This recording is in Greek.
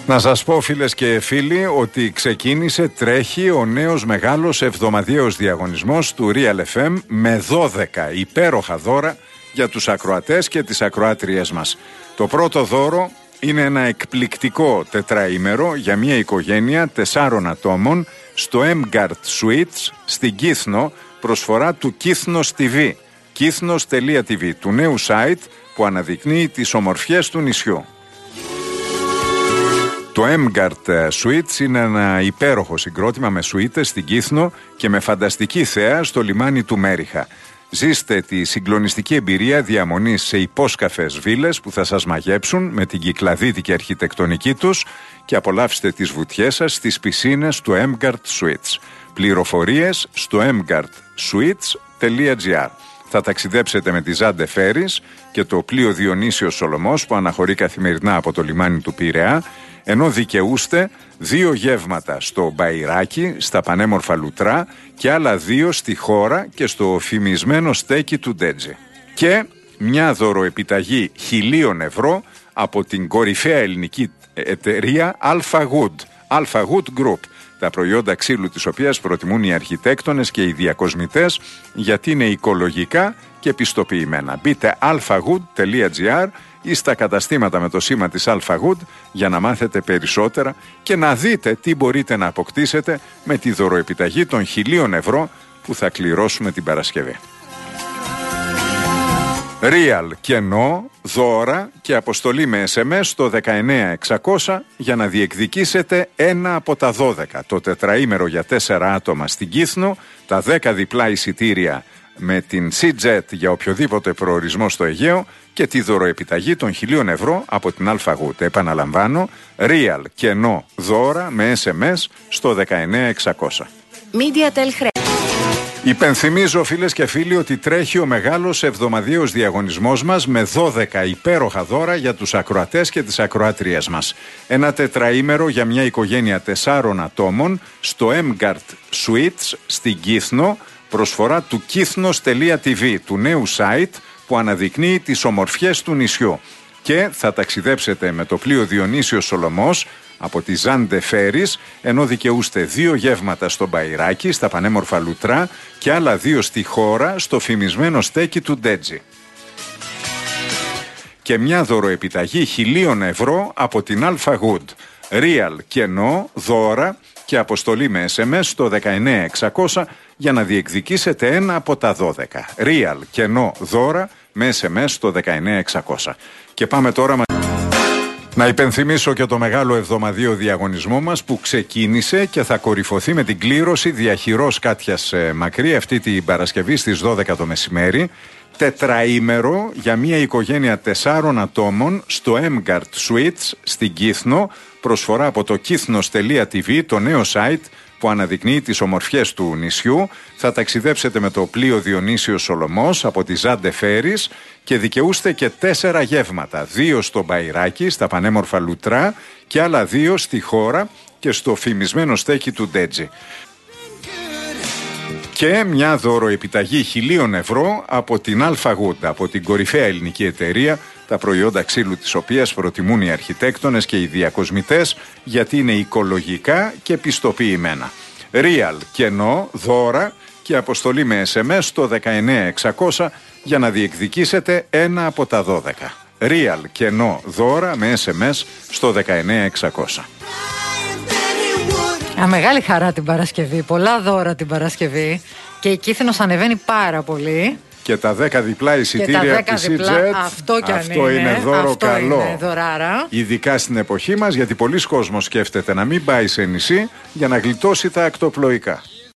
Να σας πω, φίλες και φίλοι, ότι τρέχει ο νέος μεγάλος εβδομαδιαίος διαγωνισμός του Real FM με 12 υπέροχα δώρα για τους ακροατές και τις ακροάτριές μας. Το πρώτο δώρο είναι ένα εκπληκτικό τετραήμερο για μια οικογένεια 4 ατόμων στο Emgard Suites στην Κύθνο, προσφορά του Κύθνος TV, kythnos.tv, του νέου site που αναδεικνύει τις ομορφιές του νησιού. Το Emgard Suites είναι ένα υπέροχο συγκρότημα με σουίτες στην Κύθνο και με φανταστική θέα στο λιμάνι του Μέριχα. Ζήστε τη συγκλονιστική εμπειρία διαμονής σε υπόσκαφες βίλες που θα σας μαγέψουν με την κυκλαδίτικη αρχιτεκτονική τους και απολαύστε τις βουτιές σας στις πισίνες του Emgard Suites. Πληροφορίες στο emgardsuites.gr. Θα ταξιδέψετε με τη Ζάντε Φέρις και το πλοίο Διονύσιος Σολωμός που αναχωρεί καθημερινά από το λιμάνι του Πειραιά, ενώ δικαιούστε 2 γεύματα στο Μπαϊράκι, στα πανέμορφα Λουτρά και άλλα 2 στη Χώρα και στο φημισμένο στέκι του Ντέτζι. Και μια δωροεπιταγή 1.000 ευρώ από την κορυφαία ελληνική εταιρεία Alpha Good Group, τα προϊόντα ξύλου της οποίας προτιμούν οι αρχιτέκτονες και οι διακοσμητές γιατί είναι οικολογικά και πιστοποιημένα. Μπείτε alphagood.gr ή στα καταστήματα με το σήμα της Alpha Good για να μάθετε περισσότερα και να δείτε τι μπορείτε να αποκτήσετε με τη δωροεπιταγή των 1.000 ευρώ που θα κληρώσουμε την Παρασκευή. Real κενό, δώρα και αποστολή με SMS στο 19600 για να διεκδικήσετε ένα από τα 12. Το τετραήμερο για 4 άτομα στην Κύθνο, τα 10 διπλά εισιτήρια με την Sea-Jet για οποιοδήποτε προορισμό στο Αιγαίο και τη δωροεπιταγή των 1.000 ευρώ από την Alpha Good. Επαναλαμβάνω, Real κενό, δώρα με SMS στο 19600. MediaTel. Υπενθυμίζω, φίλες και φίλοι, ότι τρέχει ο μεγάλος εβδομαδιαίος διαγωνισμός μας με 12 υπέροχα δώρα για τους ακροατές και τις ακροάτριές μας. Ένα τετραήμερο για μια οικογένεια 4 ατόμων στο Emgard Suites στην Κύθνο, προσφορά του kythnos.tv, του νέου site που αναδεικνύει τις ομορφιές του νησιού. Και θα ταξιδέψετε με το πλοίο Διονύσιος Σολωμός από τη Ζάντε Φέρις, ενώ δικαιούστε 2 γεύματα στο Μπαϊράκι, στα πανέμορφα Λουτρά και άλλα 2 στη Χώρα, στο φημισμένο στέκι του Ντέτζι. Και μια δωροεπιταγή 1.000 ευρώ από την Alpha Good. Real κενό, δώρα και αποστολή με SMS στο 19600 για να διεκδικήσετε ένα από τα 12. Real κενό, δώρα με SMS στο 19600. Και πάμε τώρα να υπενθυμίσω και το μεγάλο εβδομαδίο διαγωνισμό μας που ξεκίνησε και θα κορυφωθεί με την κλήρωση διαχειρός Κάτιας Μακρύ αυτή την Παρασκευή στις 12 το μεσημέρι. Τετραήμερο για μια οικογένεια 4 ατόμων στο Emgard Suites στην Κύθνο, προσφορά από το kythnos.tv, το νέο site που αναδεικνύει τις ομορφιές του νησιού. Θα ταξιδέψετε με το πλοίο Διονύσιος Σολωμός από τη Ζάντε Φέρις και δικαιούστε και 4 γεύματα. 2 στο Μπαϊράκι, στα πανέμορφα Λουτρά και άλλα 2 στη Χώρα και στο φημισμένο στέκι του Ντέτζι. Και μια δωροεπιταγή 1.000 ευρώ από την Alpha Good, από την κορυφαία ελληνική εταιρεία, τα προϊόντα ξύλου της οποίας προτιμούν οι αρχιτέκτονες και οι διακοσμητές γιατί είναι οικολογικά και πιστοποιημένα. Real κενό, δώρα και αποστολή με SMS στο 19600 για να διεκδικήσετε ένα από τα 12. Real κενό, δώρα με SMS στο 19600. Μεγάλη χαρά την Παρασκευή, πολλά δώρα την Παρασκευή και η Κύθνος ανεβαίνει πάρα πολύ. Και τα 10 διπλά εισιτήρια από τη Sea-Jet, αυτό είναι δώρο καλό. Είναι δωράρα. Ειδικά στην εποχή μας, γιατί πολλοί κόσμος σκέφτεται να μην πάει σε νησί για να γλιτώσει τα ακτοπλοϊκά.